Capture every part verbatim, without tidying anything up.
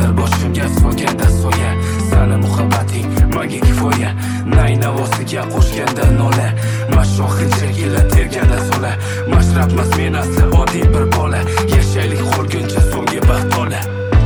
Qilgandir boshimga so'yganda so'ya. Sani muhabbating menga kifoya. Nay navosiga qo'shganda nola. Mashohilcha ila terganda sola. Mashrabmas men asli oddiy bir bola. Yashaylik qolguncha so'nggi baxt ola.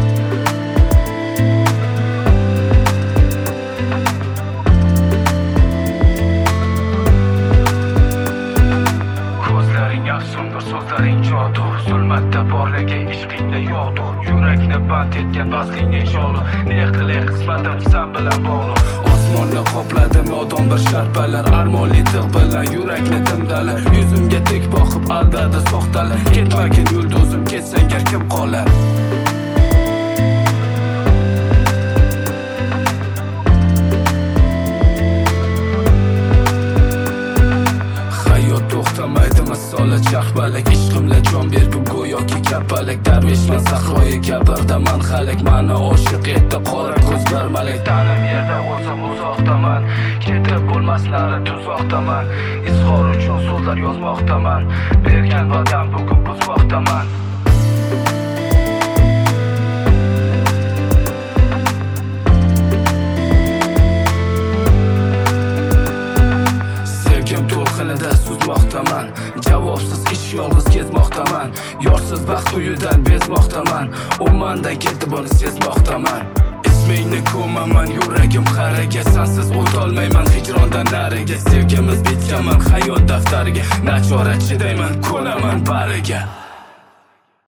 So'zlaring jodu, zulmatda borliging ishqingda yo'qdur. Yurakni band etgan vazlingning sholi. Ne qilay qismatim sen bilan bog'liq. Osmonni qopladim odam bir sharpalar. Armonli tig' bilan yurakni timdalar. Yuzimga tik boqib aldadi soxtalar. Ketmagin yulduzim, ketsang gar kim qolar? To'xtamaydi misoli charxbalak. Ishqimla jon bergim go'yoki kapalak. Darveshman sahroyi kabirdaman halik. Mani oshiq etdi qora ko'zlar malak. Tanim yerda o'zim uzoqdaman. Ketib bo'lmaslari tuzoqdaman. Izhor uchun so'zlar yozmoqdaman. Bergan va'dam bugun buzmoqdaman. To'lqinida suzmoqdaman. Javobsiz ish yolg'iz kezmoqdaman. Yorsiz baxt uyidan bezmoqdaman. Ummandan ketdi buni sezmoqdaman. Ismingni ko'maman yuragim qariga. Sensiz o'tolmayman hijrondan nariga. Sevgimiz bitganman hayot daftariga. Nachora chidayman ko'naman bariga.